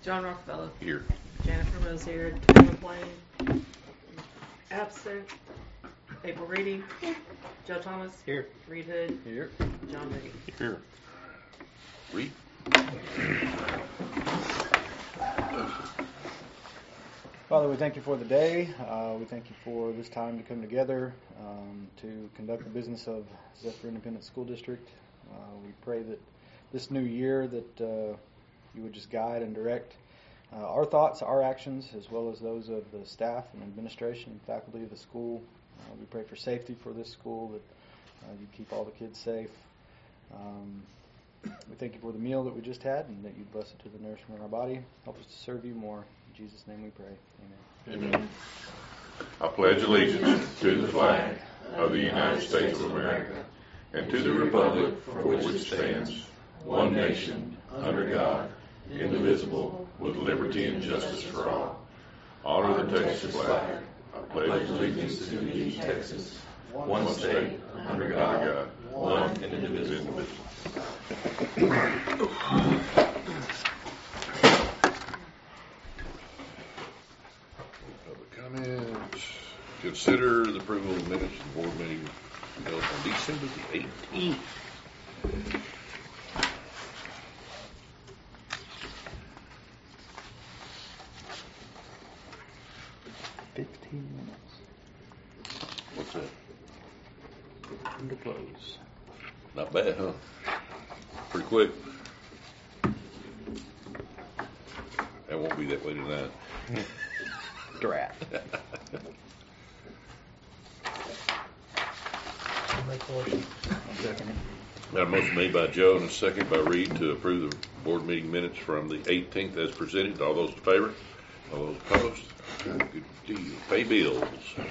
John Rockefeller. Here. Jennifer Mills here. Tim McLean. Absent. April Reedy. Here. Joe Thomas. Here. Reed Hood. Here. John Reedy. Here. Reed. Father, we thank you for the day. We thank you for this time to come together to conduct the business of Zephyr Independent School District. We pray that this new year that you would just guide and direct our thoughts, our actions, as well as those of the staff and administration and faculty of the school. We pray for safety for this school, that you keep all the kids safe. We thank you for the meal that we just had and that you bless it to the nourishment in our body. Help us to serve you more. In Jesus' name we pray. Amen. Amen. I pledge allegiance to the flag of the United States of America and to the republic for which it stands, one nation, under God, indivisible, with liberty and justice for all. Honor the Texas flag. I pledge allegiance to thee, Texas, one state, under God, one and indivisible. Public comments. Consider the approval of minutes of the board meeting held on December the 18th. 15 minutes. What's that? To close. Not bad, huh? Pretty quick. That won't be that way tonight. Draft. Got a motion made by Joe and a second by Reed to approve the board meeting minutes from the 18th as presented. All those in favor? All those opposed? Good deal. Pay bills.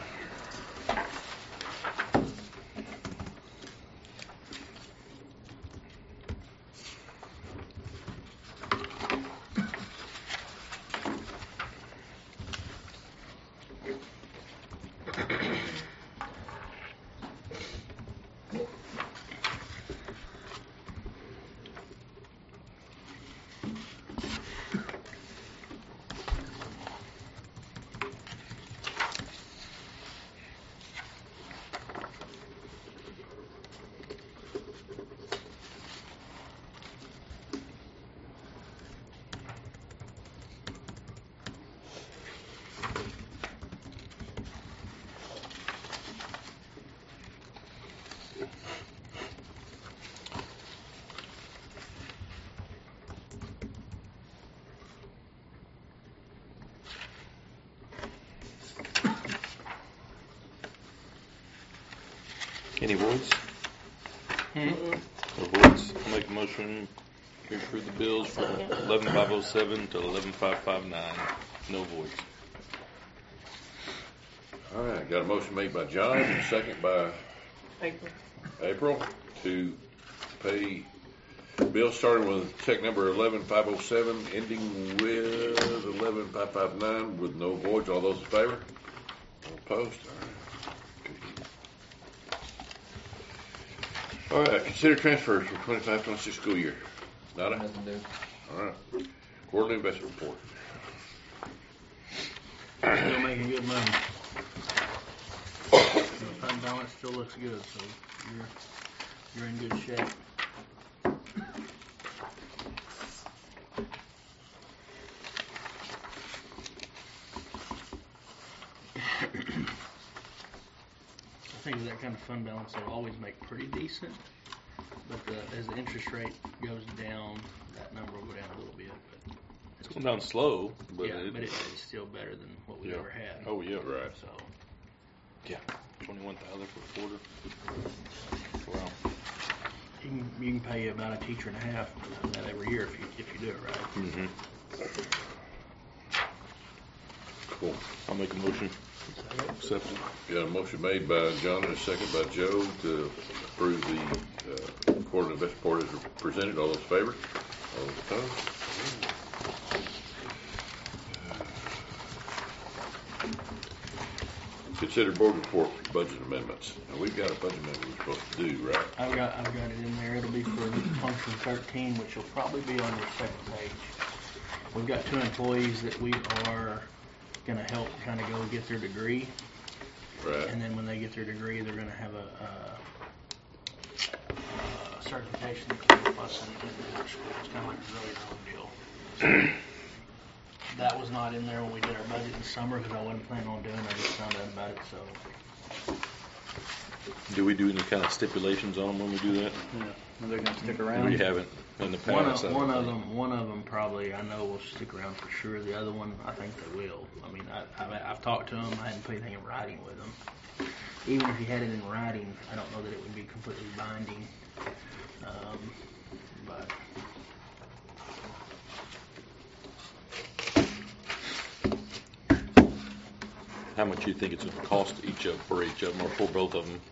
Any voids? No voids. I'll make a motion to approve the bills from 11,507 to 11,559. No voids. All right. Got a motion made by John and a second by April to pay bills starting with check number 11,507 ending with 11,559 with no voids. All those in favor? All opposed? All right, consider transfers for 25-26 school year. Nada? Nothing to do. All right. Quarterly investment report. Still making good money. The fund balance still looks good, so you're in good shape. I think that kind of fund balance will always make pretty decent, but as the interest rate goes down, that number will go down a little bit. But It's going down slow, but but it's still better than what we've ever had. Oh yeah, right. So Yeah, 21,000 for a quarter. Wow. you can pay about a teacher and a half for that every year if you do it right. Mm-hmm. Cool. I'll make a motion. Accept it. Got a motion made by John and a second by Joe to approve the quarterly investment report as presented. All those in favor? All those opposed? Consider board report for budget amendments. Now, we've got a budget amendment we're supposed to do, right? I've got it in there. It'll be for function 13, which will probably be on your second page. we've got 2 employees that we are going to help kind of go get their degree. Right. And then when they get their degree, they're going to have a certification that can help us in their school. It's kind of like a really deal. So that was not in there when we did our budget in the summer because I wasn't planning on doing it. I just found out about it. So Do we do any kind of stipulations on them when we do that? Are they going to stick around? We haven't in the past. one of them probably I know will stick around for sure. The other one I think they will. I mean I've talked to them. I hadn't put anything in writing with them. Even if you had it in writing, I don't know that it would be completely binding. But How much do you think it's going to cost for each of them, or for both of them?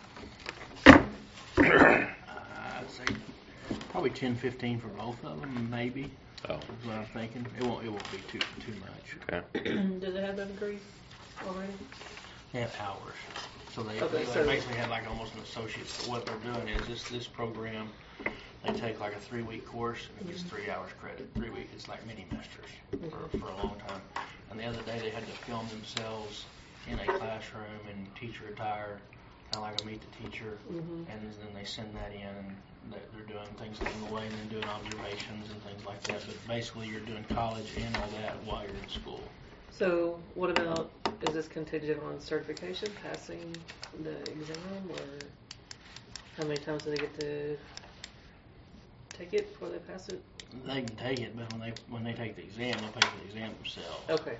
I'd say probably 10-15 for both of them, maybe. Oh, Is what I'm thinking. It won't be too much. okay. Do they have their degrees already? They have hours, so they so- basically have like almost an associate's. But what they're doing is this program. They take like a 3-week course and it gets 3 hours credit. 3 weeks, it's like mini masters for a long time. And the other day they had to film themselves in a classroom in teacher attire, kind of like a meet the teacher, and then they send that in and they're doing things along the way and then doing observations and things like that. But basically you're doing college and all that while you're in school. So what about, is this contingent on certification, passing the exam, or how many times do they get to take it before they pass it? They can take it, but when they take the exam, they'll pay for the exam themselves. Okay.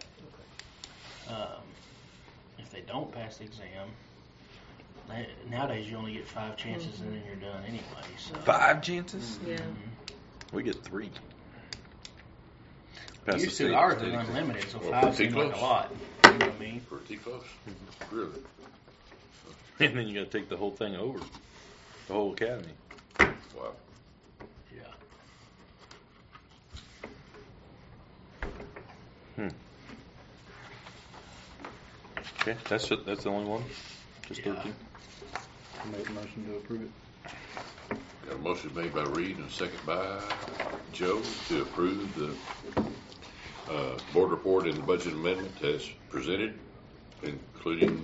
If they don't pass the exam, nowadays you only get 5 chances and then you're done anyway. So 5 chances? Yeah. We get 3. Used to, ours is unlimited, so Well, 5 seems like a close. lot. You know what I mean? Pretty close. Really? And then you got to take the whole thing over, the whole academy. Wow. Yeah. Okay, that's it. That's the only one. Just Yeah. 13. I'll make a motion to approve it. Got a motion made by Reed and a second by Joe to approve the board report and the budget amendment as presented, including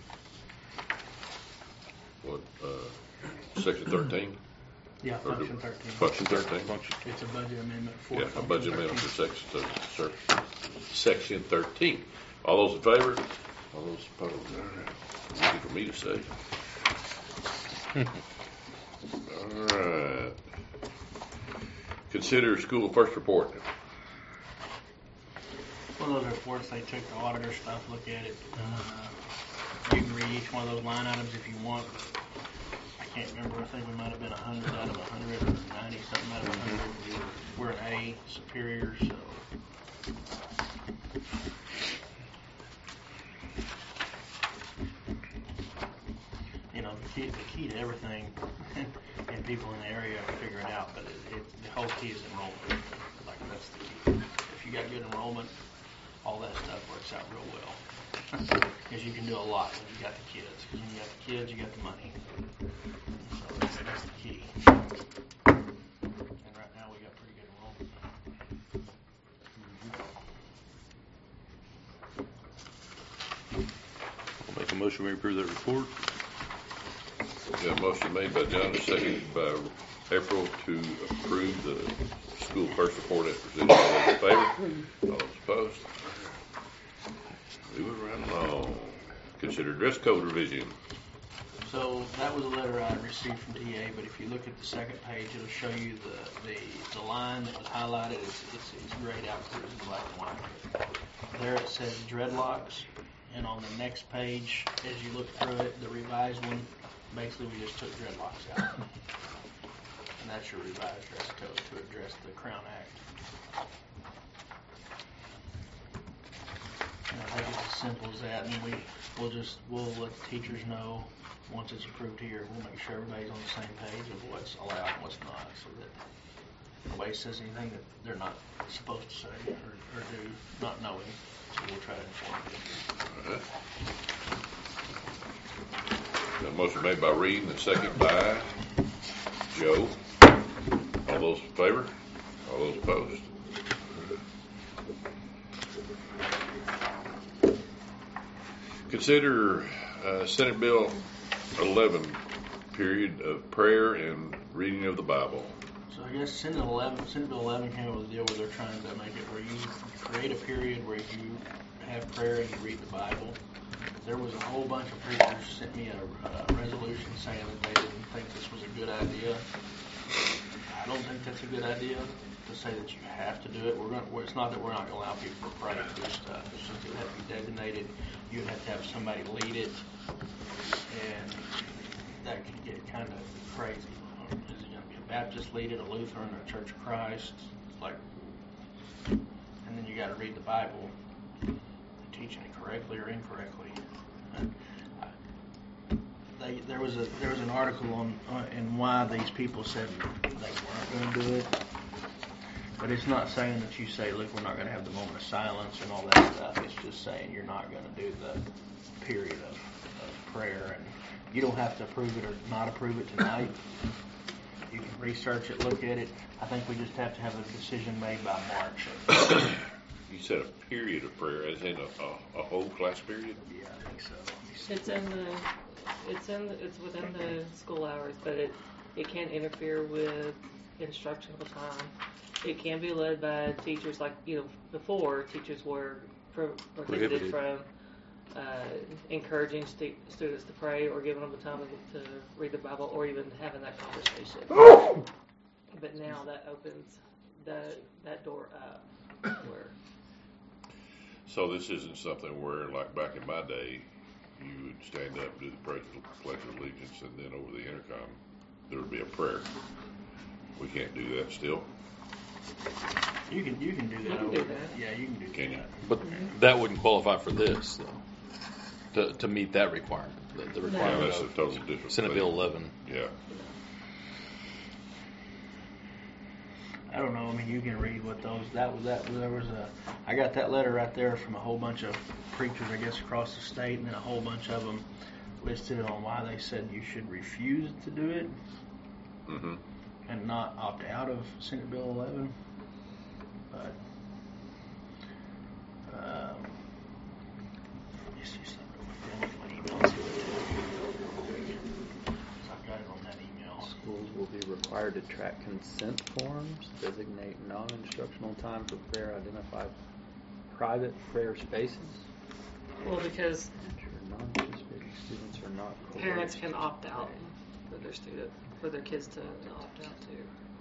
section 13? Yeah, Or function 13. Function 13. It's a budget amendment for Yeah, a function budget 13. amendment for section 13. All those in favor? All those opposed? All right. Easy for me to say. All right. Consider school first report. One of those reports, they took the auditor stuff, look at it. You can read each one of those line items if you want. I can't remember. I think we might have been 100 out of 100 or 90 something out of 100. We're an A superior, so. You know, the key to everything, and people in the area are figuring it out, but the whole key is enrollment. Like, that's the key. If you got good enrollment, all that stuff works out real well. Because you can do a lot when you got the kids. Because when you got the kids, you got the money. So that's the key. And right now we got pretty good enrollment. I'll make a motion to approve that report. Got a motion made by John, a second by April to approve the school first report as presented. All those in favor? All those opposed? Moving right along. Consider dress code revision. So that was a letter I received from TA, but if you look at the second page, it'll show you the line that was highlighted. It's grayed out through in black and white. There it says dreadlocks, and on the next page, as you look through it, the revised one, basically we just took dreadlocks out. And that's your revised dress code to address the Crown Act. And I think it's as simple as that, and we'll let the teachers know once it's approved here. We'll make sure everybody's on the same page of what's allowed and what's not, so that nobody says anything that they're not supposed to say or do, not knowing. So we'll try to inform them. Got a motion made by Reed and a second by Joe. All those in favor? All those opposed? Consider Senate Bill 11, period of prayer and reading of the Bible. So I guess Senate Bill 11 came up with a deal where they're trying to make it where you create a period where you have prayer and you read the Bible. There was a whole bunch of preachers sent me a resolution saying that they didn't think this was a good idea. I don't think that's a good idea to say that you have to do it. It's not that we're not going to allow people to pray and do stuff. It's just it would have to be designated. You would have to have somebody lead it, and that could get kind of crazy. Is it going to be a Baptist lead it, a Lutheran, or a Church of Christ? And then you got to read the Bible, teaching it correctly or incorrectly. There was an article on why these people said they weren't going to do it, but it's not saying that you say, look, we're not going to have the moment of silence and all that stuff. It's just saying you're not going to do the period of prayer, and you don't have to approve it or not approve it tonight. You can research it, look at it. I think we just have to have a decision made by March. You said a period of prayer, as in a whole class period? Yeah, I think so. It's within the school hours, but it can't interfere with instructional time. It can be led by teachers, before teachers were prohibited from encouraging students to pray or giving them the time to read the Bible or even having that conversation. But now that opens that door up. So this isn't something where, like back in my day, you would stand up and do the Pledge of Allegiance, and then over the intercom there would be a prayer. We can't do that still. You can do that. Yeah, you can do that. Can you? But that wouldn't qualify for this, though, to meet that requirement. The Yeah, requirement that's a of totally different Senate thing. Bill 11. Yeah. I don't know. I mean, you can read what those. I got that letter right there from a whole bunch of preachers, I guess, across the state, and then a whole bunch of them listed on why they said you should refuse to do it Mm-hmm. and not opt out of Senate Bill 11. But let me see something. My emails here. I've got it on that email. Schools will be required to track consent forms, designate non-instructional time for prayer, identify private prayer spaces. Well, because Ensure non-participating students are not parents coerced. can opt out for their kids to opt out too.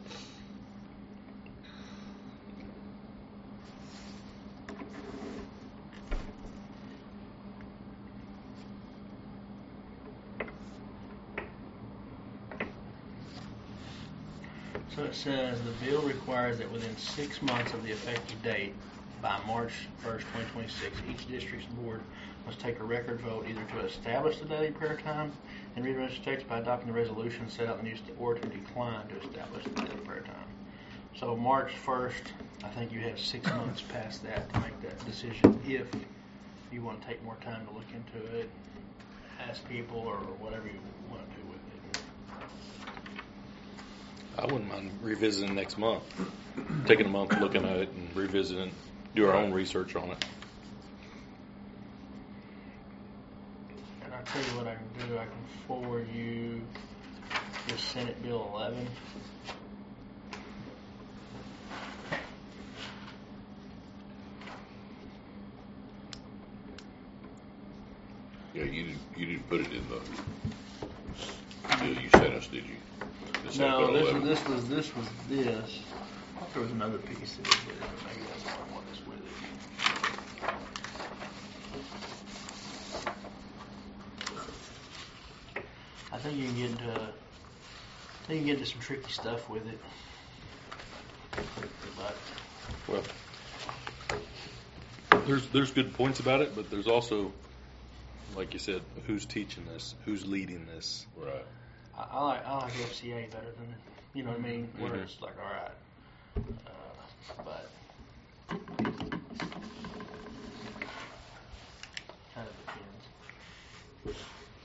So it says the bill requires that within 6 months of the effective date, by March 1st, 2026, each district's board must take a record vote either to establish the daily prayer time and read registered text by adopting the resolution set out in the news, or to decline to establish the daily prayer time. So March 1st, I think you have 6 months past that to make that decision if you want to take more time to look into it, ask people, or whatever you want to do with it. I wouldn't mind revisiting next month. Taking a month, looking at it, and revisiting, do our own research on it. And I'll tell you what I can do. I can forward you the Senate Bill 11. Yeah, you didn't put it in the deal you sent us, did you? The Senate No, Bill 11. this was this. I thought there was another piece that was with it, but maybe that's not what is with it. I think you can get into some tricky stuff with it. But Well, there's good points about it, but there's also, like you said, who's teaching this, who's leading this. Right. I like FCA better than, you know what I mean? Where Mhm. it's like, all right. But kind of depends.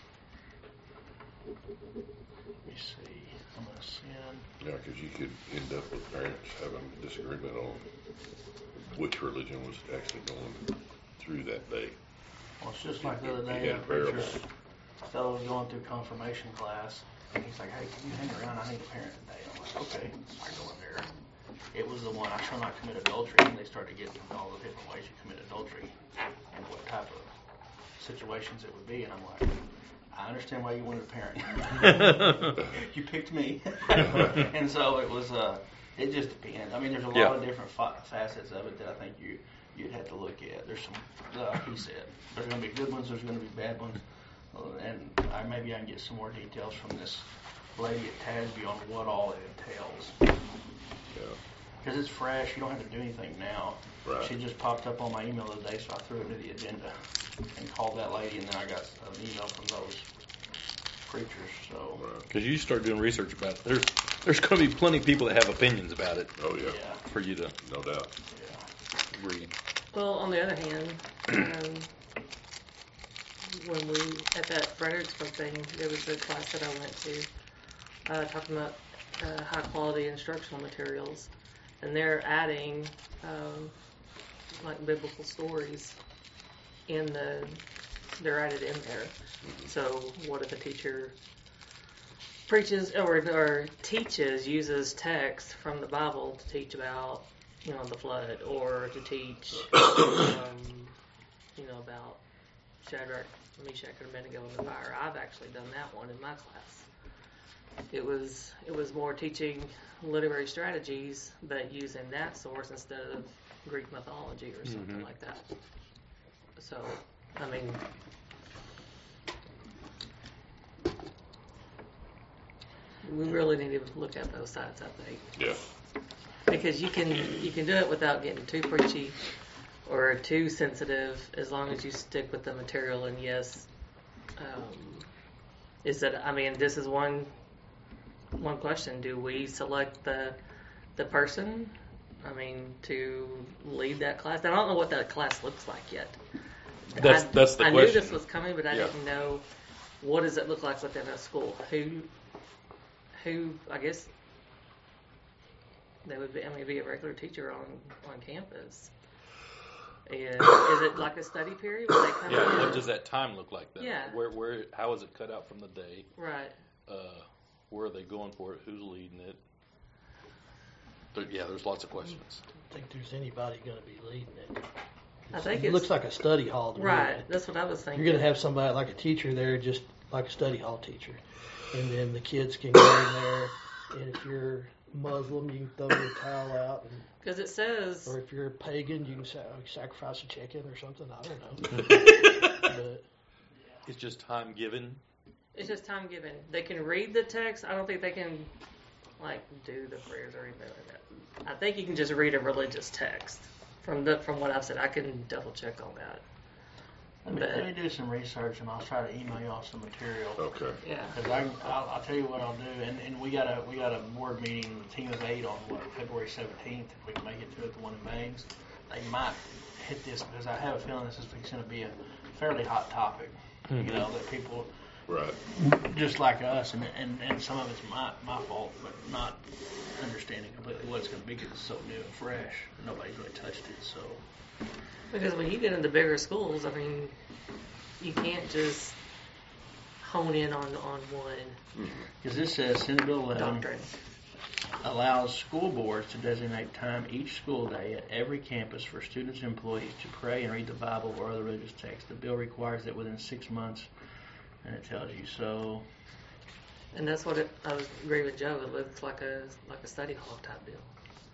Let me see. I'm going to send. Yeah, because you could end up with parents having a disagreement on which religion was actually going through that day. Well, it's just like the other He day, had the a parable. preacher fellow was going through confirmation class, and he's like, "Hey, can you hang around? I need a parent today." I'm like, "Okay." So I go in there. It was the one, I shall not commit adultery, and they started getting all the different ways you commit adultery and what type of situations it would be, and I'm like, I understand why you wanted a parent. You picked me. And so it was, it just depends. I mean, there's a lot of different facets of it that I think you'd have to look at. There's some, like he said, there's going to be good ones, there's going to be bad ones, and maybe I can get some more details from this lady at Tasby on what all it entails. Yeah. Because it's fresh, you don't have to do anything now. Right. She just popped up on my email today, so I threw it into the agenda and called that lady, and then I got an email from those preachers. So, Because you start doing research about it, there's going to be plenty of people that have opinions about it Oh, yeah. yeah, for you to No doubt. yeah. read. Well, on the other hand, when we, at that Fredericksburg thing, there was a class that I went to talking about high quality instructional materials, and they're adding like biblical stories they're added in there. So what if a teacher preaches or teaches, uses text from the Bible to teach about, the flood, or to teach, about Shadrach, Meshach, and Abednego in the fire. I've actually done that one in my class. It was more teaching literary strategies, but using that source instead of Greek mythology or something like that. So, I mean, we really need to look at both sides, I think. Yeah. Because you can do it without getting too preachy or too sensitive, as long as you stick with the material. And yes, this is one question: do we select the person? To lead that class. I don't know what that class looks like yet. That's the question. I knew this was coming, but I Yeah. didn't know what does it look like within a school. Who I guess they would be a regular teacher on campus. And is it like a study period where they come in? What does that time look like then? Yeah. Where how is it cut out from the day? Right. Where are they going for it? Who's leading it? There's lots of questions. I don't think there's anybody going to be leading it. I think It looks like a study hall to me. right. That's what I was thinking. You're going to have somebody like a teacher there, just like a study hall teacher. And then the kids can go in there, and if you're Muslim, you can throw your towel out. Because it says, Or if you're a pagan, you can sacrifice a chicken or something. I don't know. But It's just time given. it's just time given. They can read the text. I don't think they can do the prayers or anything like that. I think you can just read a religious text from what I've said. I can double check on that. Let me do some research, and I'll try to email y'all some material. Okay. Yeah. Because I'll tell you what I'll do, and we got a board meeting, the team of 8 on February 17th. If we can make it to it, the one in Bangs, they might hit this because I have a feeling this is going to be a fairly hot topic. That people Right. just like us, and some of it's my fault, but not understanding completely what it's going to be because it's so new and fresh. Nobody's really touched it, so. Because when you get into bigger schools, you can't just hone in on one Because this says Senate Bill 11 doctrine. allows school boards to designate time each school day at every campus for students and employees to pray and read the Bible or other religious texts. The bill requires that within 6 months, and it tells you so. And that's what I was agree with Joe. It looks like a study hall type deal.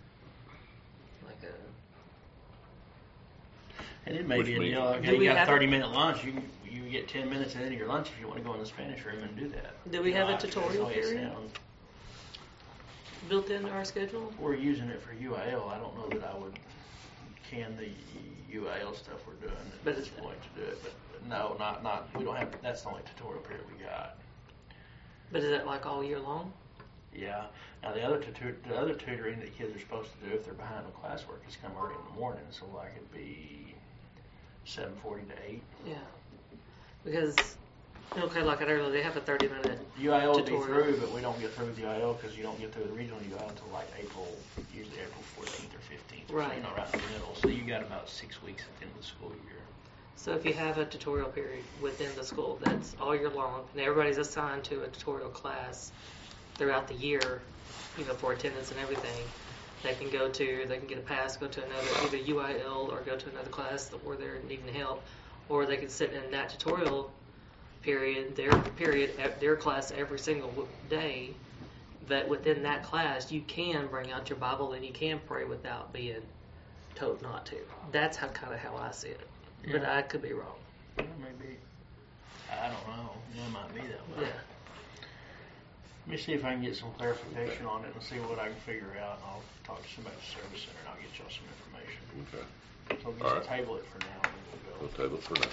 And it may Which be a means- deal. Do Okay, we you got a have 30-minute lunch. You get 10 minutes at the end of your lunch if you want to go in the Spanish room and do that. Do we have a That's tutorial the way it period? sounds. Built into our schedule? We're using it for UIL. I don't know that I would can the UIL stuff we're doing But at this point to do it. But no, not. We don't have. That's the only tutorial period we got. But is it all year long? Yeah. Now the other tutoring that kids are supposed to do if they're behind on classwork is come early in the morning. So it'd be 7:40 to 8. Yeah. Because, like I earlier, they have a 30-minute UIL would be tutorial. through, but we don't get through with UIL because you don't get through the regional UIL until usually April 14th or 15th. Right. So, right in the middle. So you got about 6 weeks at the end of the school year. So if you have a tutorial period within the school that's all year long, and everybody's assigned to a tutorial class throughout the year, for attendance and everything, they can get a pass, go to another, either UIL or go to another class where they're needing help, or they can sit in that tutorial period, their class every single day. But within that class, you can bring out your Bible and you can pray without being told not to. That's kind of how I see it. But I could be wrong. Maybe. I don't know. It might be that way. Yeah. Let me see if I can get some clarification on it and see what I can figure out. And I'll talk to somebody at the service center and I'll get y'all some information. Okay. So we'll All just right. table it for now and then We'll we'll go. table it for now.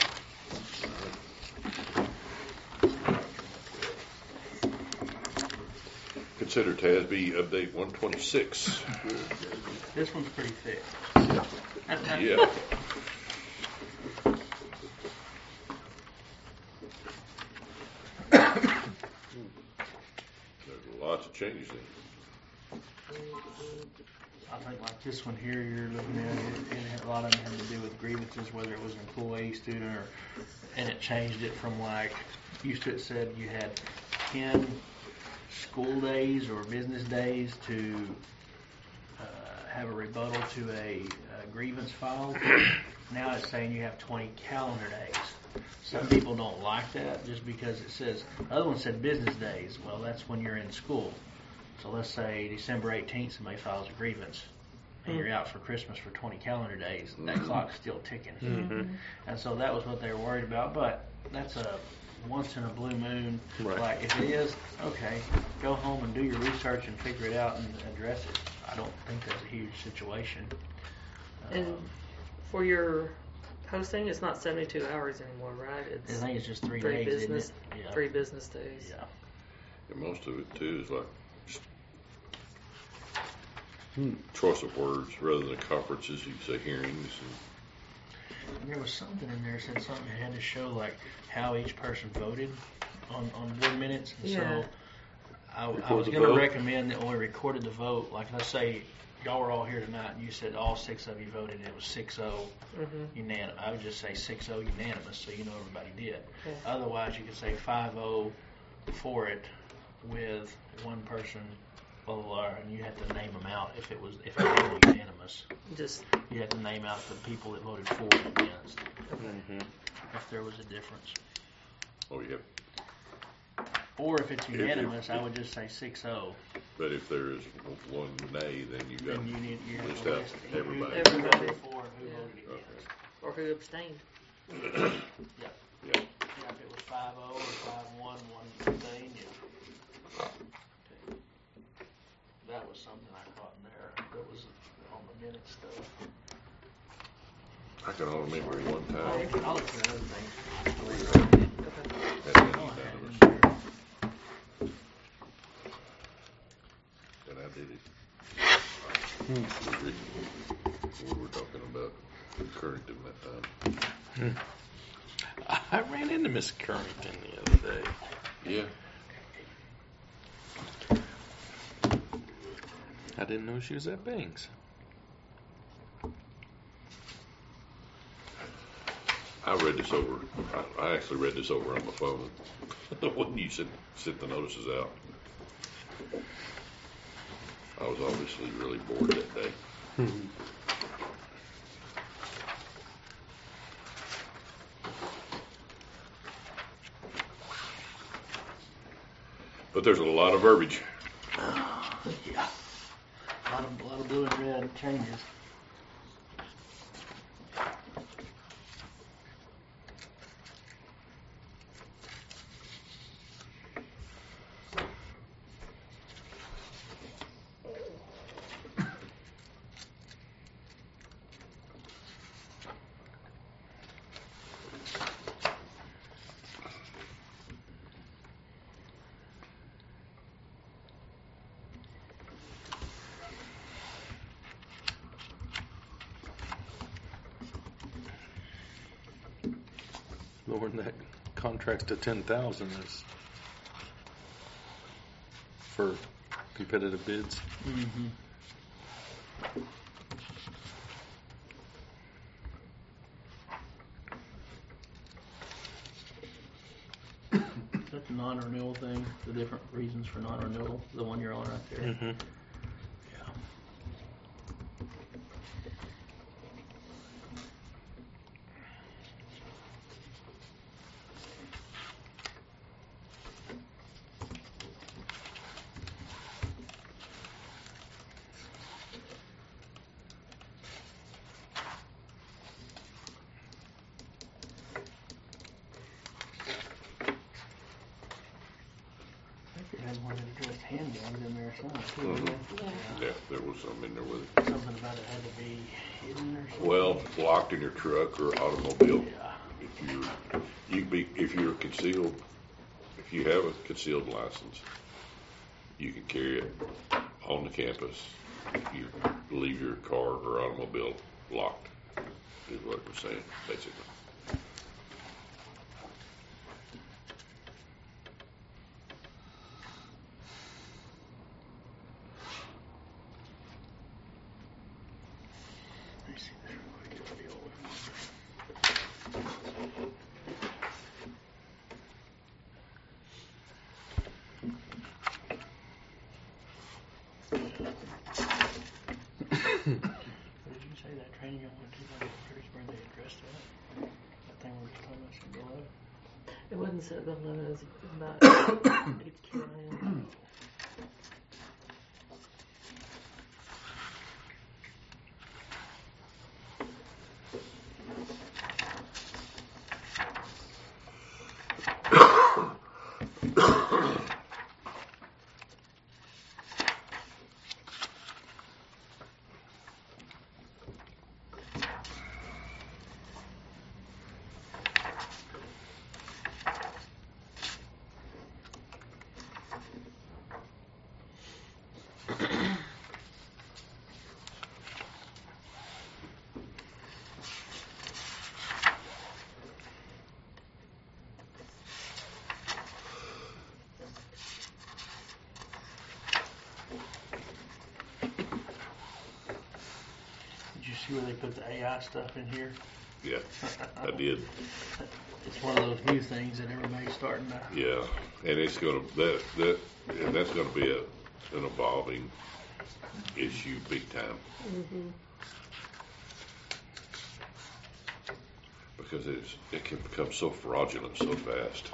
Consider TASB update 126. This one's pretty thick. Yeah. There's lots of changes in it. I think like this one here you're looking at it a lot of them had to do with grievances, whether it was an employee, student, and it changed it from used to it said you had 10 school days or business days to have a rebuttal to a grievance filed. Now it's saying you have 20 calendar days. Some people don't like that just because it says, the other one said business days. Well, that's when you're in school. So let's say December 18th, somebody files a grievance, and you're out for Christmas for 20 calendar days. That clock's still ticking. And so that was what they were worried about. But that's a once in a blue moon. Right. Like, if it is, okay, go home and do your research and figure it out and address it. I don't think that's a huge situation. And for your posting, it's not 72 hours anymore, right? I It's think it's just 3 3 days, business, isn't it? Yeah. 3 business days. Yeah. And most of it too is like choice of words rather than conferences. You say hearings. And there was something in there that said something that had to show like how each person voted on board minutes. And Yeah. so I was Record the going to vote. recommend that when we recorded the vote, like let's say y'all were all here tonight and you said all 6 of you voted and it was 6-0 unanimous. I would just say 6-0 unanimous so you know everybody did. Okay. Otherwise you could say 5-0 for it with one person, blah, blah, blah, and you had to name them out if it was unanimous. Just You had to name out the people that voted for and against if there was a difference. Oh yeah. Or if it's unanimous, I would just say 6-0. But if there is one nay, then you got Then you have list to out list everybody. who Everybody. voted for and who Yeah. voted against. or who abstained. Yeah. Yeah. Yeah, if it was 5-0 or 5-1, one thing, yeah. That was something I caught in there. That was on the minute stuff. I can only remember one time. I'll look for other things. Had been unanimous. And I did it. We were talking about current in that time. I ran into Miss Currington the other day. Yeah. I didn't know she was at Bing's. I read this over. I actually read this over on my phone when you sent the notices out. I was obviously really bored that day. But there's a lot of verbiage. Yeah. A lot of blue and red changes. Lowering that contracts to 10,000 is for competitive bids. Mm-hmm. non-renewal thing, the different reasons for non-renewal, the one you're on right there. Mm-hmm. Yeah. I think they had one that addressed handguns in there somewhere too. didn't they? Yeah, there was some in there with it. Something about it had to be hidden or something. Well, locked in your truck or automobile. Yeah. If you're concealed, if you have a concealed license, you can carry it on the campus if you leave your car or automobile locked, is what we're saying, basically. Let me see this real quick. It's the old one. What did you say that training you went to by Perrysburg, they addressed that? That thing we were talking about should go up? It wasn't set the limit, it was about each kid. Did you see where they put the AI stuff in here? Yeah, I did. It's one of those new things that everybody's starting to. Yeah, and it's gonna that's gonna be an evolving issue, big time. Mm-hmm. Because it can become so fraudulent so fast.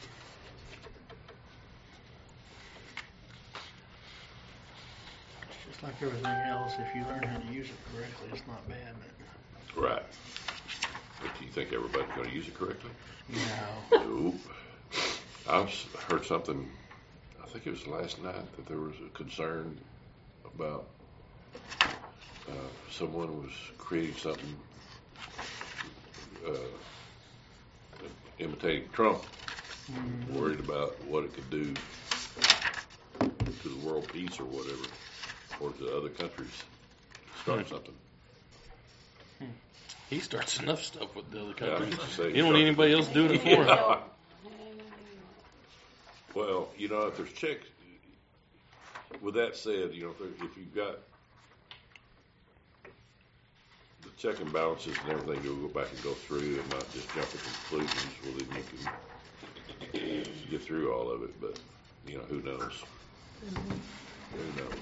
It's just like everything else. If you learn how to use it correctly, it's not bad. Right. But do you think everybody's going to use it correctly? No. Nope. I've heard something, I think it was last night, that there was a concern about someone was creating something imitating Trump, worried about what it could do to the world peace or whatever, or to other countries. Start something. He starts enough stuff with the other Yeah, I countries. was gonna say, You don't need anybody else doing it for him. Well, if there's checks, with that said, if you've got the check and balances and everything, you'll go back and go through and not just jump to conclusions. Well, then you can get through all of it, but, who knows? Who knows?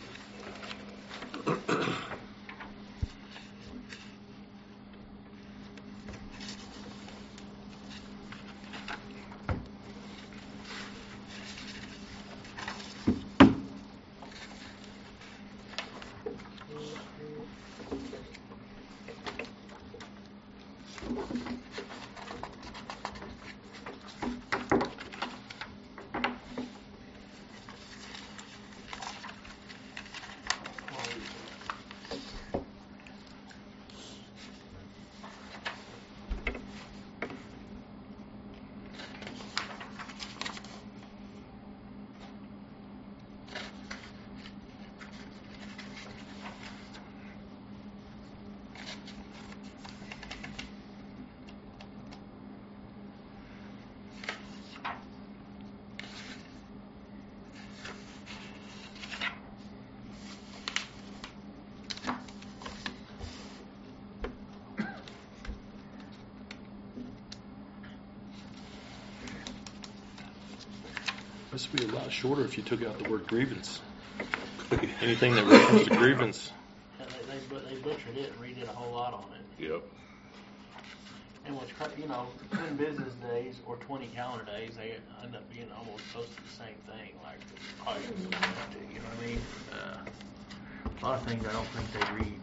This would be a lot shorter if you took out the word grievance. Anything that refers to grievance. And they butchered it and redid a whole lot on it. Yep. And what's 10 business days or 20 calendar days, they end up being almost close to the same thing. Like, probably you know what I mean? A lot of things I don't think they read.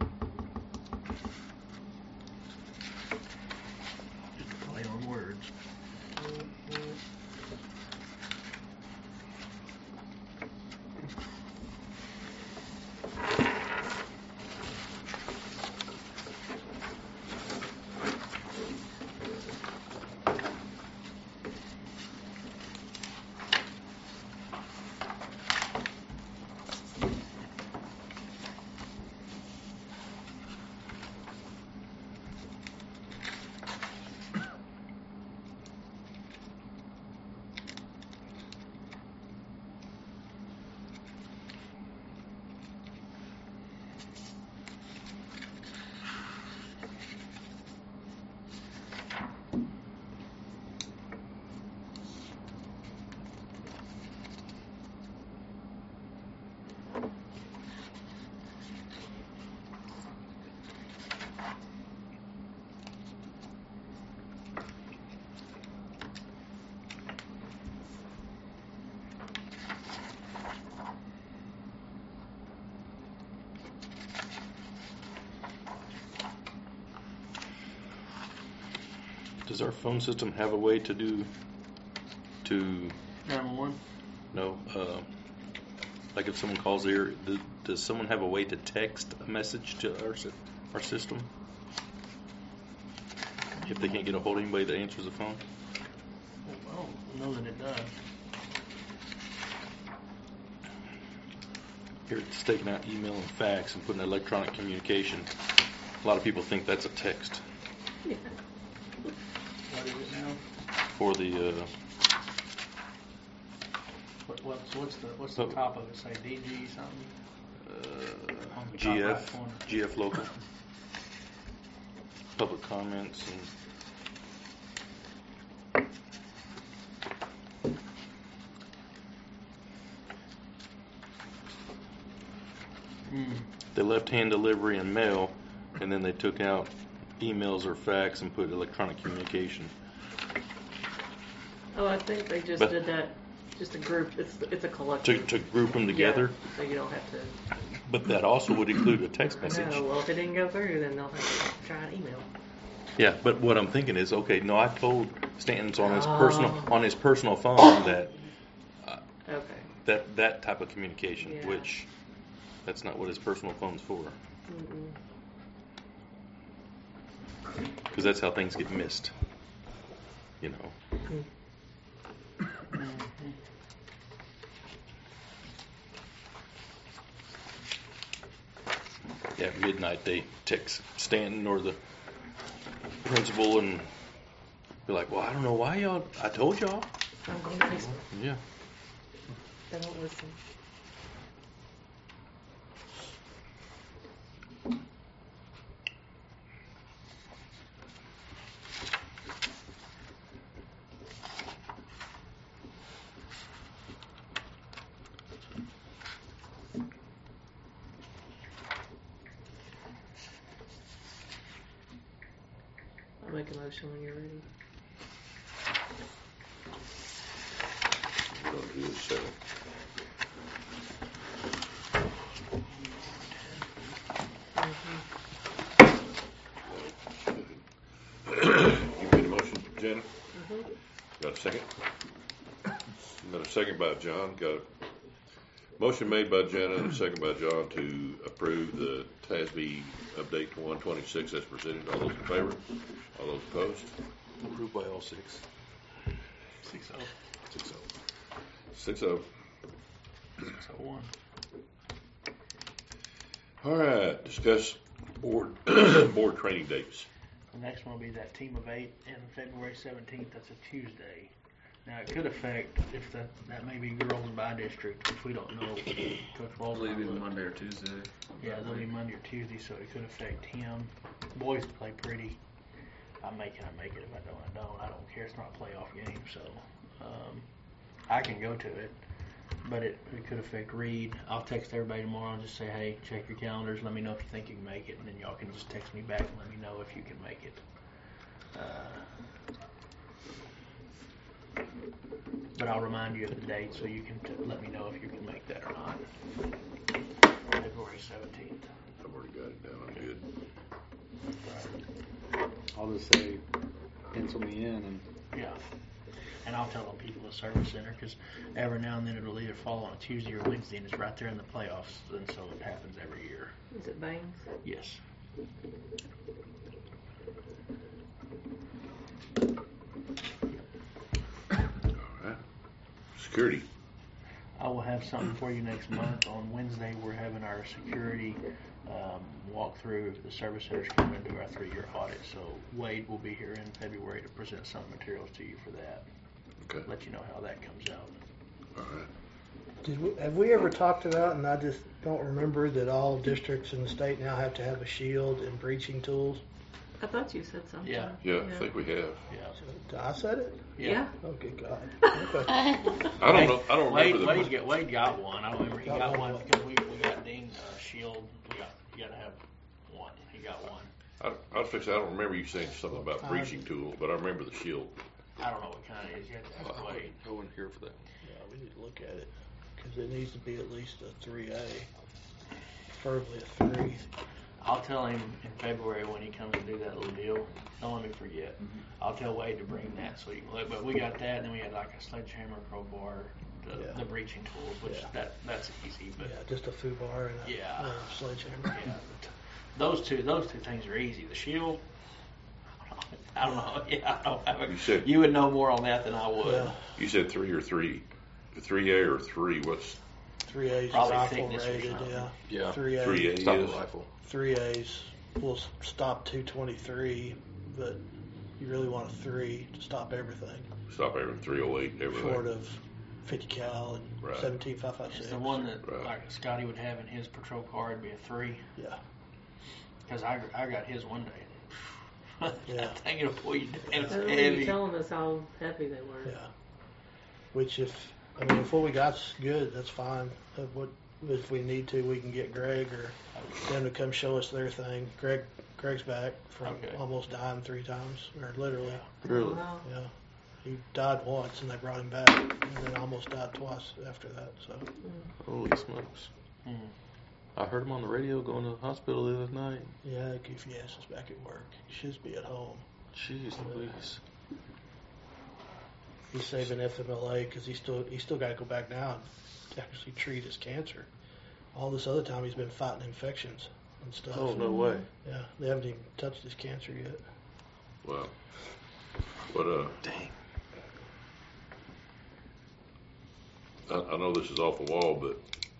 Just a play on words. Does our phone system have a way to 911? no, like if someone calls here, does someone have a way to text a message to our system? If they can't get a hold of anybody that answers the phone? I don't know that it does. Here it's taking out email and fax and putting electronic communication. A lot of people think that's a text Yeah. What is it now? for the What's the top of it? Say DG something? On the top GF right corner. GF local public comments and they left hand delivery and mail, and then they took out emails or fax and put electronic communication. Oh, I think they just But- did that. Just a group. It's a collective. To group them together, Yeah, so you don't have to. but that also would include a text message. No, well, if it didn't go through, then they'll have to try an email. Yeah, but what I'm thinking is, okay, no, I told Stanton's on his Oh. personal phone that Okay. that type of communication, Yeah. which that's not what his personal phone's for, Mm-mm. because that's how things get missed. You know. Yeah, at midnight they text Stanton or the principal and be like, "Well, I don't know why y'all. I told y'all." I'm going to Facebook. Yeah. They don't listen. I'll make a motion when you're ready. We're going to do it second. You made a motion, Janet? Got a second? Got a second by John. Got a motion made by Janet and a second by John to approve the TASB update to 126 as presented. All those in favor? All those opposed? Approved by all six. 6-0. 6-0. 6-0-1. All right. Discuss board training dates. The next one will be that team of 8 and February 17th. That's a Tuesday. Now it could affect if that may be girls by district, which we don't know. Coach Walls Believe either looked. Monday or Tuesday. Yeah, it'll be Monday or Tuesday, so it could affect him. Boys play pretty. I make it. If I don't, I don't. I don't care. It's not a playoff game, so I can go to it. but it could affect Reed. I'll text everybody tomorrow and just say, hey, check your calendars. Let me know if you think you can make it, and then y'all can just text me back and let me know if you can make it. But I'll remind you of the date so you can let me know if you can make that or not. February 17th. I've already got it down. I'm good. I'll just say, pencil me in, and Yeah. And I'll tell the people at the Service Center, because every now and then it'll either fall on a Tuesday or Wednesday, and it's right there in the playoffs, and so it happens every year. Is it Baines? Yes. All right. Security. I will have something for you next month. On Wednesday, we're having our security walk through. The Service Center's coming to do our 3-year audit, so Wade will be here in February to present some materials to you for that. Okay. Let you know how that comes out. All right. Have we ever talked about, and I just don't remember, that all districts in the state now have to have a shield and breaching tools? I thought you said something. Yeah. Yeah, I think we have. Yeah. I said it? Yeah. Oh, good God. Okay. I don't know. I don't remember Wade got one. I don't remember. He got one because we got dinged shield. You got to have one. He got one. I don't remember you saying something about breaching tool, but I remember the shield. I don't know what kind it is. You have to ask Wade. I wasn't here for that. Yeah, we need to look at it, because it needs to be at least a 3A, preferably a 3. I'll tell him in February when he comes to do that little deal. Don't let me forget. I'll tell Wade to bring that so you can look. But we got that, and then we had like a sledgehammer, crowbar, the breaching tools, which that's easy. But Yeah, just a foo bar and a sledgehammer. yeah, those two things are easy. The shield, I don't know. Yeah, I don't have you would know more on that than I would. Yeah. You said 3 or 3, 3A or 3. What's 3A's Probably rifle thickness or rated, something. yeah. 3A 3A. Stop the is? rifle. 3A's will stop 223, but you really want a 3 to stop everything, Stop every 308, everything. short of 50 cal and Right. 17.556. It's the one that Right. like Scotty would have in his patrol car would be a 3. Yeah. Because I got his one day. Yeah. That thing will pull you down. It's I remember you heavy. telling us how heavy they were. Yeah. Which if what we got's good, that's fine. If we need to, we can get Greg or them to come show us their thing. Greg's back from almost dying 3 times, or literally. Really? Wow. Yeah. He died once and they brought him back, and then almost died twice after that. So. Holy smokes. Mm. I heard him on the radio going to the hospital the other night. Yeah, goofy ass is back at work. He should be at home. Jeez Louise. He's saving FMLA because he still got to go back now and actually treat his cancer. All this other time he's been fighting infections and stuff. Oh, no way. Yeah, they haven't even touched his cancer yet. Wow. But Dang. I know this is off the wall, but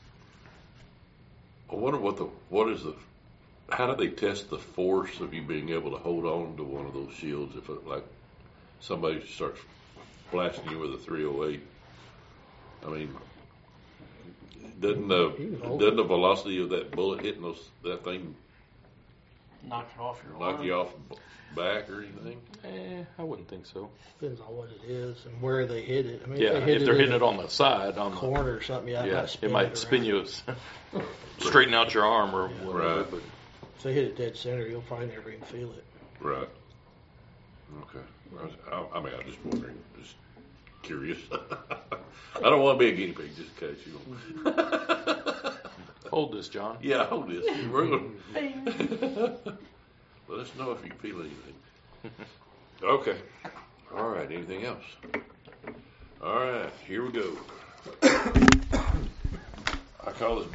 I wonder how do they test the force of you being able to hold on to one of those shields if like somebody starts blasting you with a 308? I mean, doesn't the velocity of that bullet hitting that thing Knock it off your knock arm. you off back or anything? I wouldn't think so. Depends on what it is and where they hit it. I mean, Yeah, if if they're hitting in it on the side, on the corner or something, it might spin you, straighten out your arm or whatever. Right. But If they hit it dead center, you'll probably never even feel it. Right. Okay. I'm just wondering, just curious. I don't want to be a guinea pig, just in case you. hold this, John. Yeah, hold this. We're gonna. Let us know if you feel anything. Okay. All right. Anything else? All right. Here we go. I call this